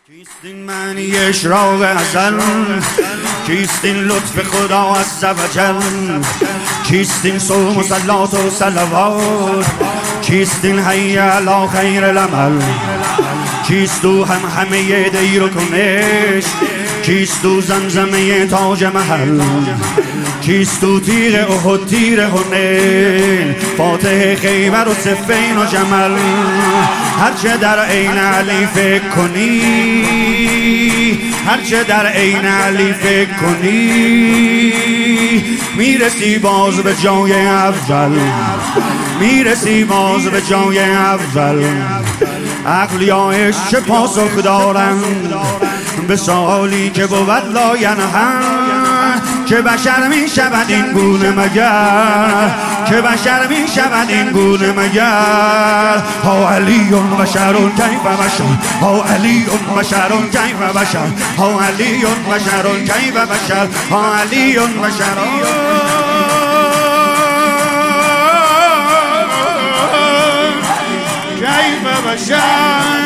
کیست این معنی اشراق ازل؟ کیست این لطف خدا عزوجل؟ کیست این صوم و صلات و صلوات؟ کیست این حی علی خیر العمل؟ کیست او همه دیر و کنش؟ کیست او زمزمه تاج محل؟ کیست او تیغ احد تیر حنین؟ فاتح خیبر و صفین و جمل؟ هرچه در عین علی فکر کنی، هرچه در عین علی فکر کنی، میرسی باز به جای اول، میرسی باز به جای اول. عقل یا عشق چه پاسخ دارند به سوالی که بود لاینحل؟ که بشر می شود این گونه مگر؟ که بشر می شود این گونه مگر؟ ها علی بشر کیف بشر، ها علی بشر کیف بشر، ها علی بشر کیف بشر، ها علی بشر کیف بشر.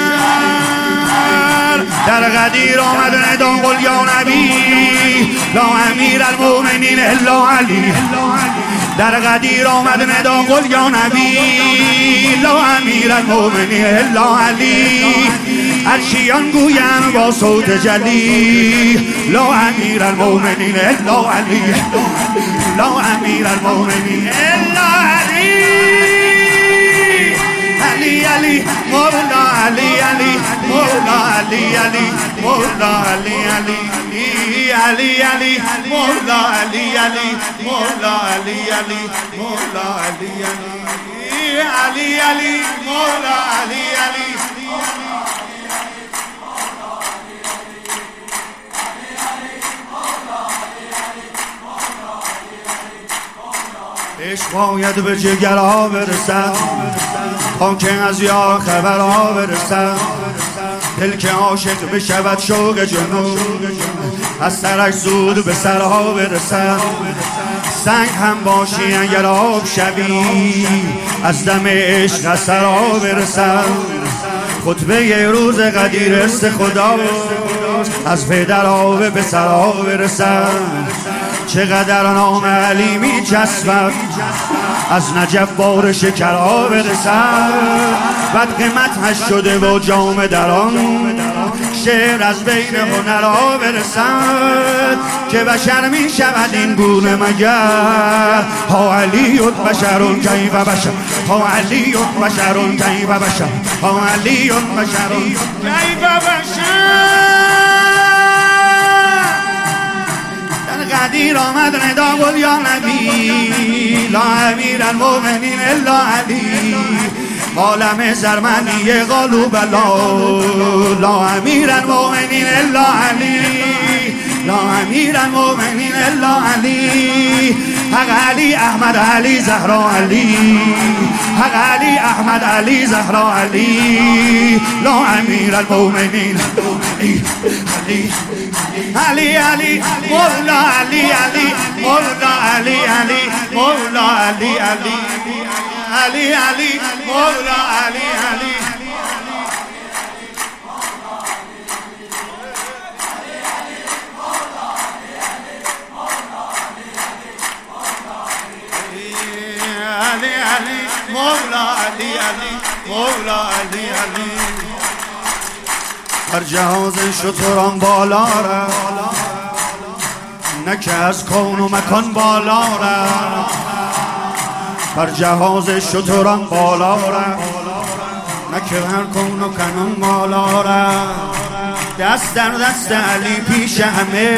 در غدیر آمد ندا قل یا نبی لا امیر المؤمنین الا علی. در غدیر آمد ندا قل یا نبی لا امیر المؤمنین الا علی. عرشیان گویند با صوت جلی لا امیر المؤمنین الا علی، لا امیر المؤمنین الا علی. علی علی مولا علی علی مولا علی علی مولا علی علی علی علی مولا علی علی مولا علی علی مولا علی علی علی علی مولا علی علی. عشق باید به جگرها برسد تا که از یار خبرها برسد. دل که عاشق بشود شوق جنون از سرش زود به سرها برسد. سنگ هم باشی اگر آب شوی از دم عشق از سرها برسد. خطبه یه روز قدیر است خدا از پدر آب به سرها برسد. چقدر نام علی می چسبد از نجف بار شکرها برسد. بد قیمت شده و جام دران شعر از بین هنرها برسد. که بشر می شود این گونه مگر؟ ها علی بشر کیف بشر، ها علی بشر کیف بشر، ها علی بشر کیف بشر. قدیر آمد ندا قل یا نبی لا امیر المؤمنین الا علی. عالم زرمنی قالوا بلا لا امیر المؤمنین الا علی، لا امیر المؤمنین الا علی. حق علی احمد علی زهرا علی، حق علی احمد علی زهرا علی. لا امیر المؤمنین علی علی علی مولا علی علی مولا علی علی مولا علی علی علی علی مولا علی علی. علی علی مولا علی علی مولا علی علی. هر جهاز شتران بالا را نه که از کون و مکان بالا را. هر جهاز شتران بالا را نه که هر کون و کنون بالا را. دست در دست علی پیش همه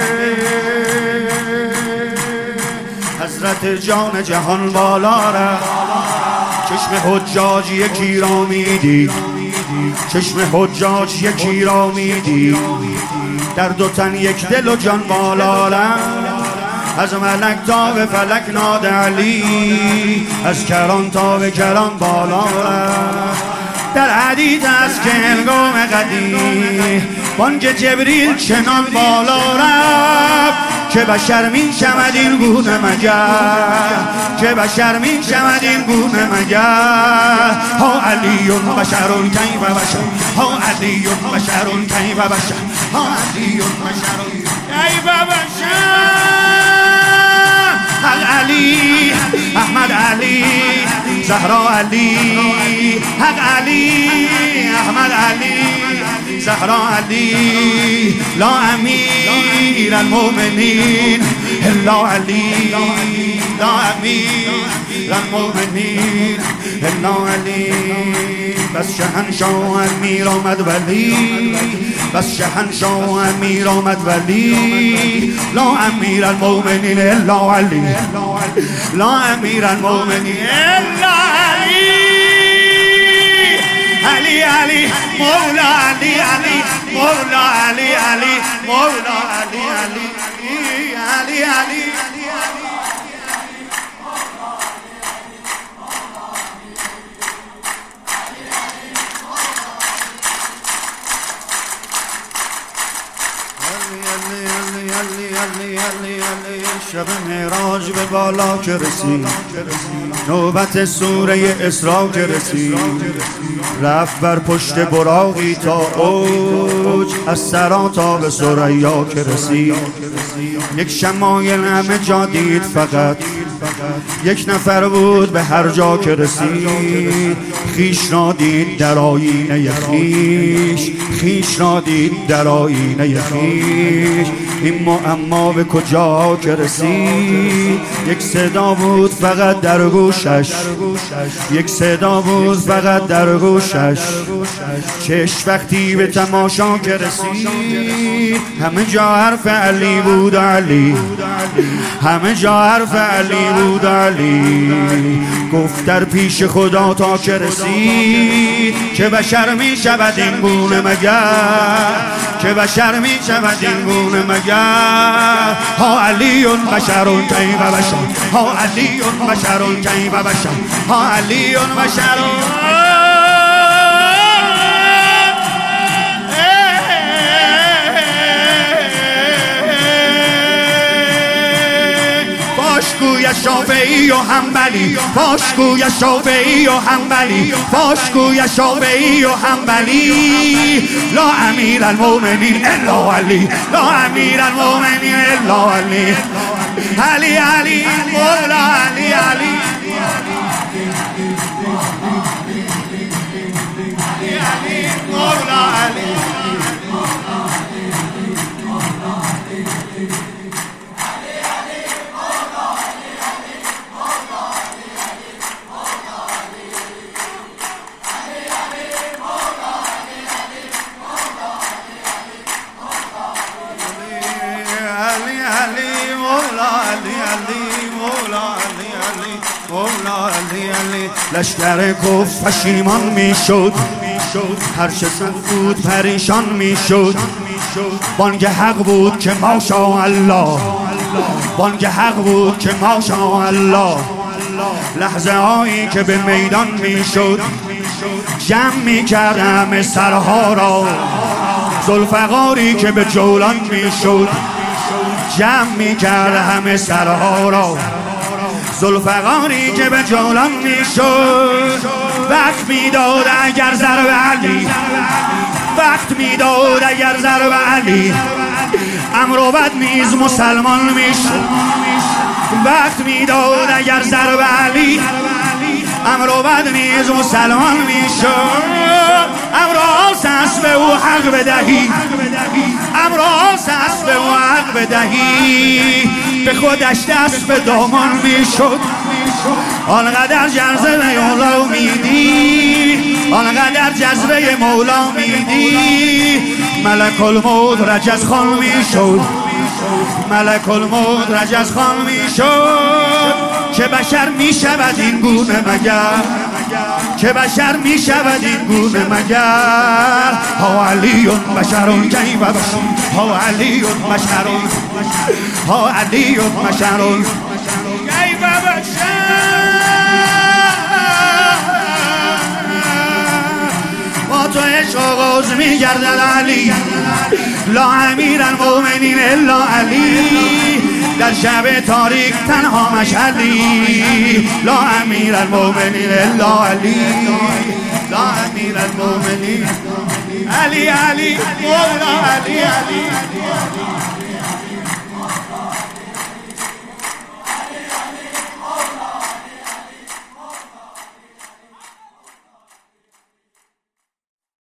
حضرت جان جهان بالا را. چشم حجاج یکی را میدید، چشم حجاج یکی را میدید. در دو تن یک دل و جان بالا را. از ملک تا به فلک ناد علی، از کران تا به کران بالا را. در حدیث از که هنگام قدیم بانگ جبریل چنان بالا رفت که بشر می شود این گونه مگر، که بشر می شود این گونه مگر. ها علی بشر کیف بشر، ها علی بشر کیف بشر، ها علی بشر کیف بشر. حق علی، احمد علی، زهرا علی، حق علی، احمد علی، زهرا علی. لا امیر المؤمنین الا علی، لا امیر المؤمنین الا علی. بس شهنشاه امیر آمد ولی، بس شهنشاه امیر آمد ولی. لا امیر المؤمنین الا علی، لا امیر المؤمنین الا علی. علی علی مولا علی علی مولا علی علی مولا علی علی علی علی. شب معراج به بالا که رسید، نوبت سوره اسراء که رسید، رفت بر پشت براقی تا اوج، از سرا تا به ثریا که رسید. یک شمایل همه جا دید، فقط یک نفر بود به هر جا که رسید. خیش را دید در آینه خویش، خیش را دید در آینه خویش. این معما به کجا که رسید، یک صدا بود فقط در گوشش، یک صدا بود فقط در گوشش. چش وقتی به تماشا که رسید، همه جا حرف علی بود علی، همه جا حرف علی بود علی. گفت در پیش خدا تا که رسید، که بشر می شود این گونه مگر، که بشر می شود این گونه مگر. ها علی بشر کیف بشر، ها علی بشر کیف بشر، ها علی بشر. فاشگوی شافعی و حنبلی، فاشگوی شافعی و حنبلی، فاشگوی شافعی و حنبلی. لا امیر المؤمنین الا علی، لا امیر المؤمنین الا علی. علی علی مولا علی علی علی مولا علی. لشکر کفر پشیمان میشد، هر چه سن بود پریشان میشد. بانگ حق بود که ماشاءالله، بانگ حق بود که ماشاءالله. لحظه هایی که به میدان میشد، جمع میکرد همه سرها را. ذوالفقاری که به جولان میشد، جمع میکرد همه سرها را. ذوالفقاری که به جولان میشد، وقت میداد اگر ضرب علی، وقت میداد اگر ضرب علی. امر و بد نیز مسلمان میشد، وقت میداد اگر ضرب علی. امر و بد نیز مسلمان میشد. امر آساس به او حق بدهی، امر آساس به او حق بدهی. به خودش دست به دامان میشد، آنقدر جذبه مولا میدی، آنقدر جذبه مولا میدی. ملک الموت رجز خان میشد، ملک الموت رجز خان میشد. که بشر میشود این گونه مگر، که بشر میشود این گونه مگر. ها علی بشر کیف بشر، ها علی بشر، ها علی بشر کیف بشر. با تو عشق آغاز می‌گردد علی لا امیر المؤمنین الا علی در شب تاریک تنها مشعلی لا امیر المؤمنین الا علی لا امیر المؤمنین علی علی مولا علی علی